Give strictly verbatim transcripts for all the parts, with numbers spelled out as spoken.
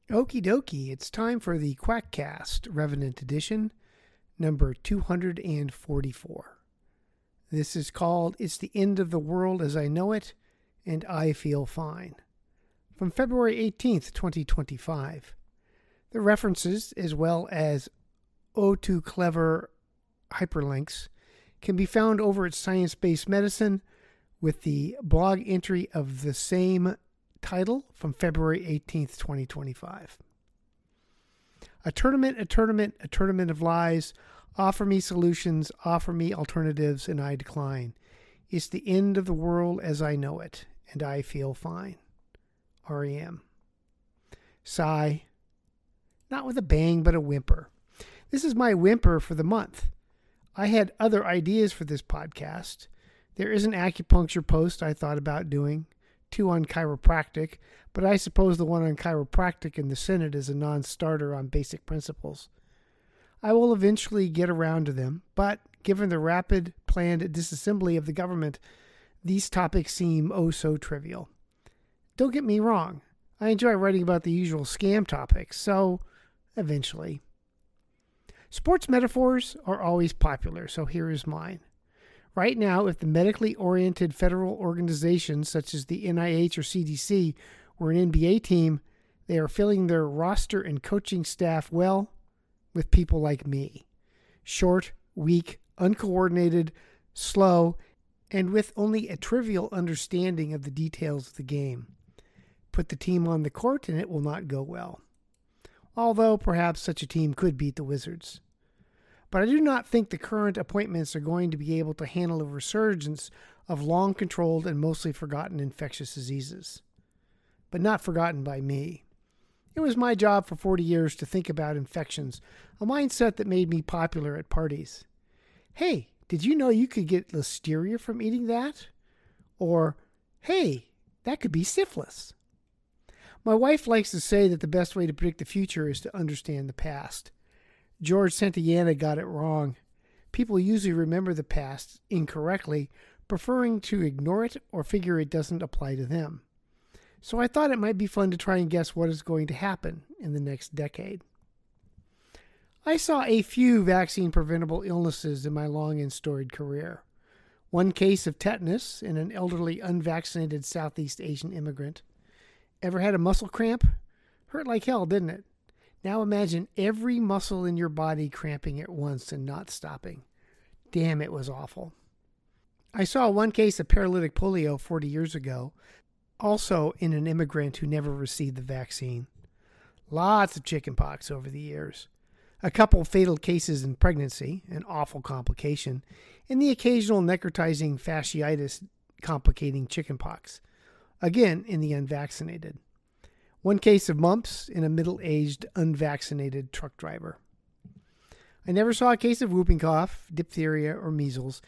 Okie dokie, it's time for the Quackcast Revenant Edition, number two hundred forty-four. This is called It's the End of the World as I Know It, and I Feel Fine, from February eighteenth, twenty twenty-five. The references, as well as oh too clever hyperlinks, can be found over at Science Based Medicine with the blog entry of the same title from February eighteenth, twenty twenty-five. A tournament, a tournament, a tournament of lies. Offer me solutions, offer me alternatives, and I decline. It's the end of the world as I know it, and I feel fine. R E M. Sigh. Not with a bang, but a whimper. This is my whimper for the month. I had other ideas for this podcast. There is an acupuncture post I thought about doing, two on chiropractic, but I suppose the one on chiropractic in the Senate is a non-starter on basic principles. I will eventually get around to them, but given the rapid, planned disassembly of the government, these topics seem oh so trivial. Don't get me wrong, I enjoy writing about the usual scam topics, so eventually. Sports metaphors are always popular, so here is mine. Right now, if the medically oriented federal organizations such as the N I H or C D C were an N B A team, they are filling their roster and coaching staff well with people like me. Short, weak, uncoordinated, slow, and with only a trivial understanding of the details of the game. Put the team on the court and it will not go well. Although perhaps such a team could beat the Wizards. But I do not think the current appointments are going to be able to handle a resurgence of long-controlled and mostly forgotten infectious diseases. But not forgotten by me. It was my job for forty years to think about infections, a mindset that made me popular at parties. Hey, did you know you could get listeria from eating that? Or, hey, that could be syphilis. My wife likes to say that the best way to predict the future is to understand the past. George Santayana got it wrong. People usually remember the past incorrectly, preferring to ignore it or figure it doesn't apply to them. So I thought it might be fun to try and guess what is going to happen in the next decade. I saw a few vaccine-preventable illnesses in my long and storied career. One case of tetanus in an elderly, unvaccinated Southeast Asian immigrant. Ever had a muscle cramp? Hurt like hell, didn't it? Now imagine every muscle in your body cramping at once and not stopping. Damn, it was awful. I saw one case of paralytic polio forty years ago, also in an immigrant who never received the vaccine. Lots of chickenpox over the years. A couple fatal cases in pregnancy, an awful complication, and the occasional necrotizing fasciitis complicating chickenpox, again in the unvaccinated. One case of mumps in a middle-aged, unvaccinated truck driver. I never saw a case of whooping cough, diphtheria, or measles,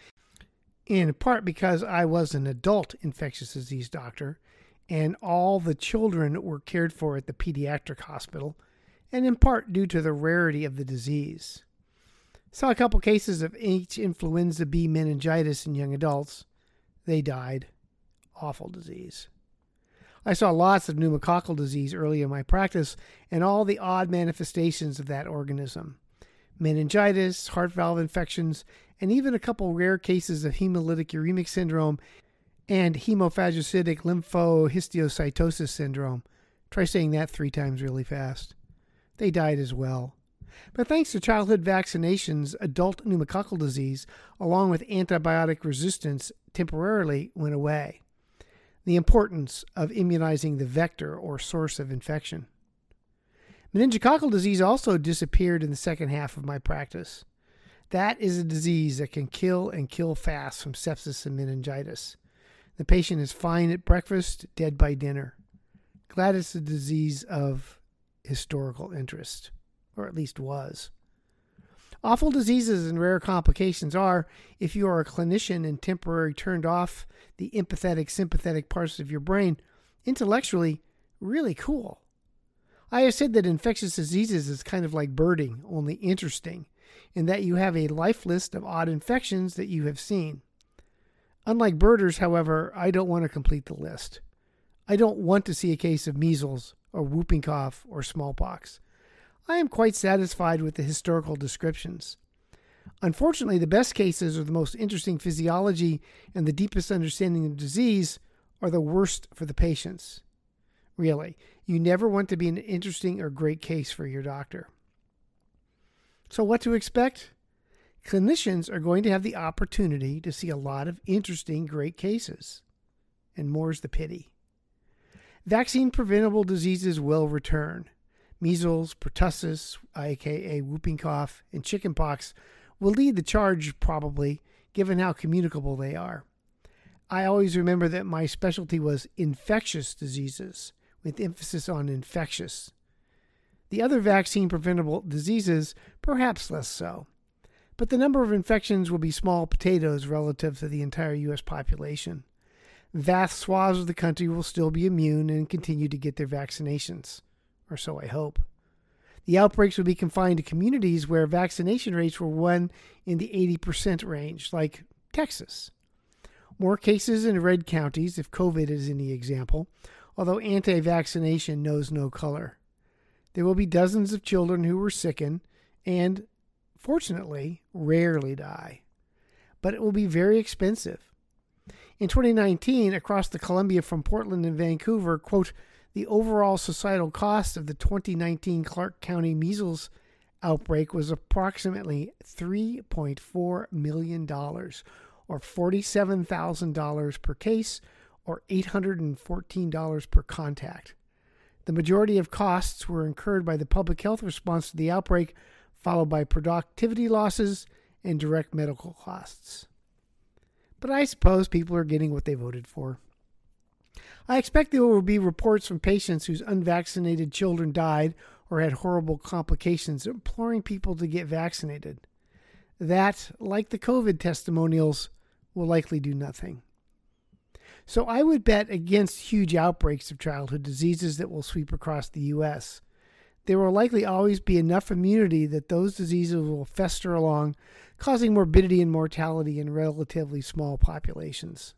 in part because I was an adult infectious disease doctor, and all the children were cared for at the pediatric hospital, and in part due to the rarity of the disease. Saw a couple cases of H. influenza B meningitis in young adults. They died. Awful disease. I saw lots of pneumococcal disease early in my practice and all the odd manifestations of that organism. Meningitis, heart valve infections, and even a couple rare cases of hemolytic uremic syndrome and hemophagocytic lymphohistiocytosis syndrome. Try saying that three times really fast. They died as well. But thanks to childhood vaccinations, adult pneumococcal disease, along with antibiotic resistance, temporarily went away. The importance of immunizing the vector or source of infection. Meningococcal disease also disappeared in the second half of my practice. That is a disease that can kill and kill fast from sepsis and meningitis. The patient is fine at breakfast, dead by dinner. Glad it's a disease of historical interest, or at least was. Awful diseases and rare complications are, if you are a clinician and temporarily turned off the empathetic, sympathetic parts of your brain, intellectually really cool. I have said that infectious diseases is kind of like birding, only interesting, in that you have a life list of odd infections that you have seen. Unlike birders, however, I don't want to complete the list. I don't want to see a case of measles or whooping cough, or smallpox. I am quite satisfied with the historical descriptions. Unfortunately, the best cases or the most interesting physiology and the deepest understanding of disease are the worst for the patients. Really, you never want to be an interesting or great case for your doctor. So what to expect? Clinicians are going to have the opportunity to see a lot of interesting, great cases. And more's the pity. Vaccine-preventable diseases will return. Measles, pertussis, aka whooping cough, and chickenpox will lead the charge probably, given how communicable they are. I always remember that my specialty was infectious diseases, with emphasis on infectious. The other vaccine-preventable diseases, perhaps less so. But the number of infections will be small potatoes relative to the entire U S population. Vast swaths of the country will still be immune and continue to get their vaccinations, or so I hope. The outbreaks will be confined to communities where vaccination rates were one in the eighty percent range, like Texas. More cases in red counties, if COVID is any example, although anti-vaccination knows no color. There will be dozens of children who were sickened and, fortunately, rarely die. But it will be very expensive. In twenty nineteen, across the Columbia from Portland and Vancouver, quote, the overall societal cost of the twenty nineteen Clark County measles outbreak was approximately three point four million dollars, or forty-seven thousand dollars per case, or eight hundred fourteen dollars per contact. The majority of costs were incurred by the public health response to the outbreak, followed by productivity losses and direct medical costs. But I suppose people are getting what they voted for. I expect there will be reports from patients whose unvaccinated children died or had horrible complications imploring people to get vaccinated. That, like the COVID testimonials, will likely do nothing. So I would bet against huge outbreaks of childhood diseases that will sweep across the U S. There will likely always be enough immunity that those diseases will fester along, causing morbidity and mortality in relatively small populations.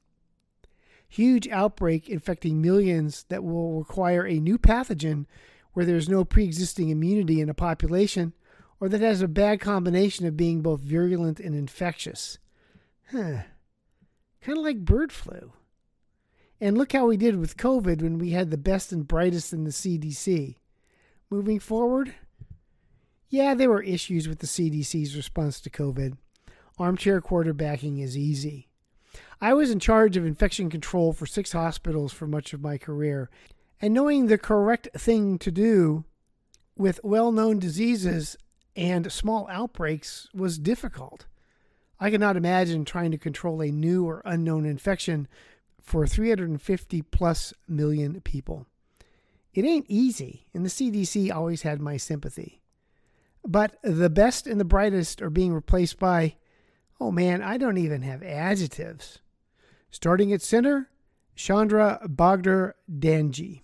Huge outbreak infecting millions that will require a new pathogen where there's no pre-existing immunity in a population, or that has a bad combination of being both virulent and infectious. Huh. Kind of like bird flu. And look how we did with COVID when we had the best and brightest in the C D C. Moving forward, yeah, there were issues with the C D C's response to COVID. Armchair quarterbacking is easy. I was in charge of infection control for six hospitals for much of my career, and knowing the correct thing to do with well-known diseases and small outbreaks was difficult. I cannot imagine trying to control a new or unknown infection for three hundred fifty plus million people. It ain't easy, and the C D C always had my sympathy. But the best and the brightest are being replaced by, oh man, I don't even have adjectives. Starting at center, Chandra Bogdar Danji.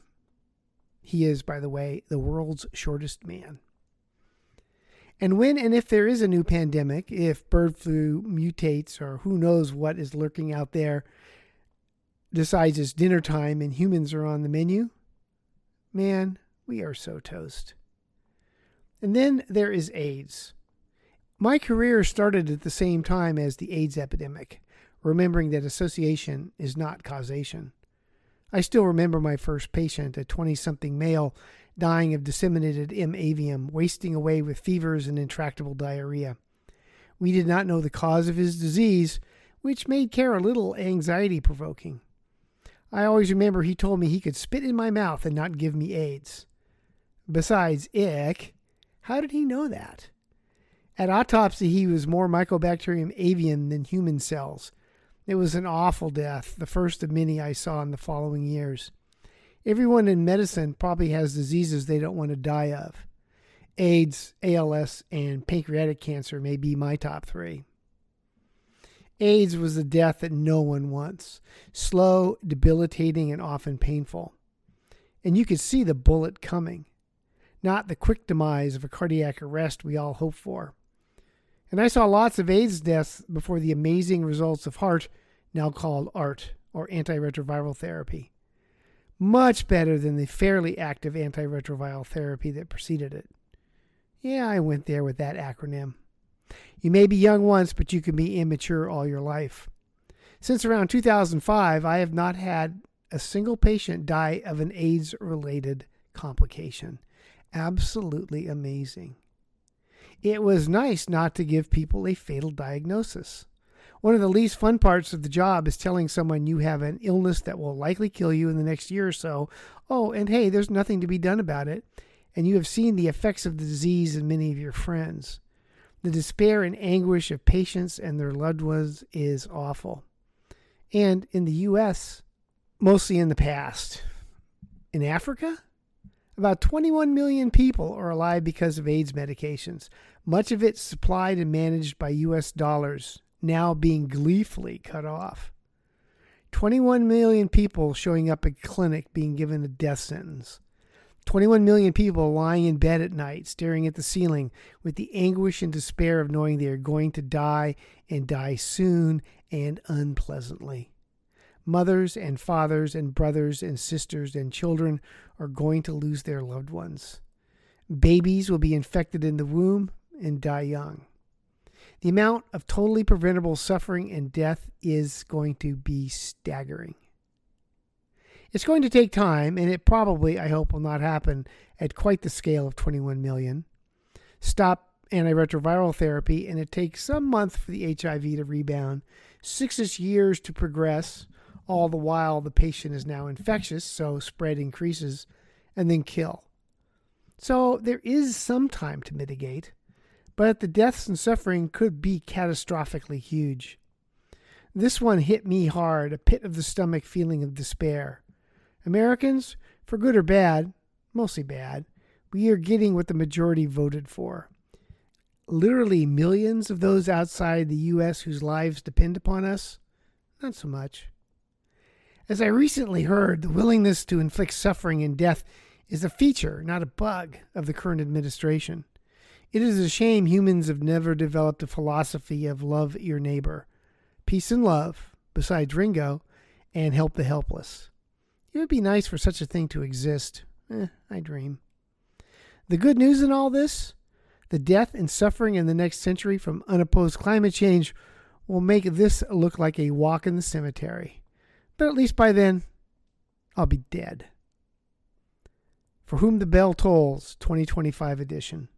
He is, by the way, the world's shortest man. And when and if there is a new pandemic, if bird flu mutates or who knows what is lurking out there, decides it's dinner time and humans are on the menu, man, we are so toast. And then there is AIDS. My career started at the same time as the AIDS epidemic, remembering that association is not causation. I still remember my first patient, a twenty-something male, dying of disseminated M. avium, wasting away with fevers and intractable diarrhea. We did not know the cause of his disease, which made care a little anxiety-provoking. I always remember he told me he could spit in my mouth and not give me AIDS. Besides, ick, how did he know that? At autopsy, he was more Mycobacterium avium than human cells. It was an awful death, the first of many I saw in the following years. Everyone in medicine probably has diseases they don't want to die of. AIDS, A L S, and pancreatic cancer may be my top three. AIDS was a death that no one wants. Slow, debilitating, and often painful. And you could see the bullet coming. Not the quick demise of a cardiac arrest we all hope for. And I saw lots of AIDS deaths before the amazing results of HAART, now called A R T, or antiretroviral therapy. Much better than the fairly active antiretroviral therapy that preceded it. Yeah, I went there with that acronym. You may be young once, but you can be immature all your life. Since around two thousand five, I have not had a single patient die of an AIDS-related complication. Absolutely amazing. It was nice not to give people a fatal diagnosis. One of the least fun parts of the job is telling someone you have an illness that will likely kill you in the next year or so. Oh, and hey, there's nothing to be done about it. And you have seen the effects of the disease in many of your friends. The despair and anguish of patients and their loved ones is awful. And in the U S, mostly in the past. In Africa, about twenty-one million people are alive because of AIDS medications, much of it supplied and managed by U S dollars, now being gleefully cut off. twenty-one million people showing up at clinic being given a death sentence. twenty-one million people lying in bed at night, staring at the ceiling with the anguish and despair of knowing they are going to die and die soon and unpleasantly. Mothers and fathers and brothers and sisters and children are going to lose their loved ones. Babies will be infected in the womb and die young. The amount of totally preventable suffering and death is going to be staggering. It's going to take time, and it probably, I hope, will not happen at quite the scale of twenty-one million. Stop antiretroviral therapy, and it takes some months for the H I V to rebound, six years to progress, all the while the patient is now infectious, so spread increases, and then kill. So there is some time to mitigate, but the deaths and suffering could be catastrophically huge. This one hit me hard, a pit of the stomach feeling of despair. Americans, for good or bad, mostly bad, we are getting what the majority voted for. Literally millions of those outside the U S whose lives depend upon us? Not so much. As I recently heard, the willingness to inflict suffering and death is a feature, not a bug, of the current administration. It is a shame humans have never developed a philosophy of love your neighbor, peace and love, besides Ringo, and help the helpless. It would be nice for such a thing to exist. Eh, I dream. The good news in all this, the death and suffering in the next century from unopposed climate change will make this look like a walk in the cemetery. But at least by then, I'll be dead. For Whom the Bell Tolls, twenty twenty-five edition.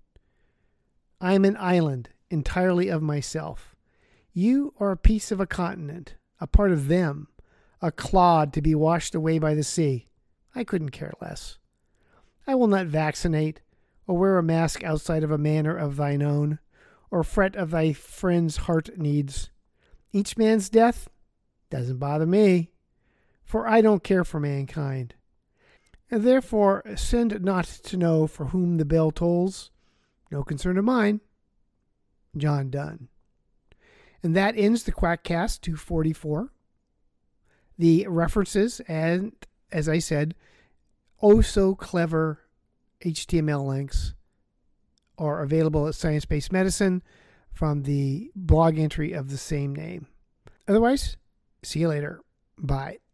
I am an island, entirely of myself. You are a piece of a continent, a part of them, a clod to be washed away by the sea. I couldn't care less. I will not vaccinate, or wear a mask outside of a manor of thine own, or fret of thy friend's heart needs. Each man's death doesn't bother me, for I don't care for mankind. And therefore send not to know for whom the bell tolls. No concern of mine. John Donne. And that ends the Quackcast two forty-four. The references and, as I said, oh so clever H T M L links are available at Science Based Medicine from the blog entry of the same name. Otherwise, see you later. Bye.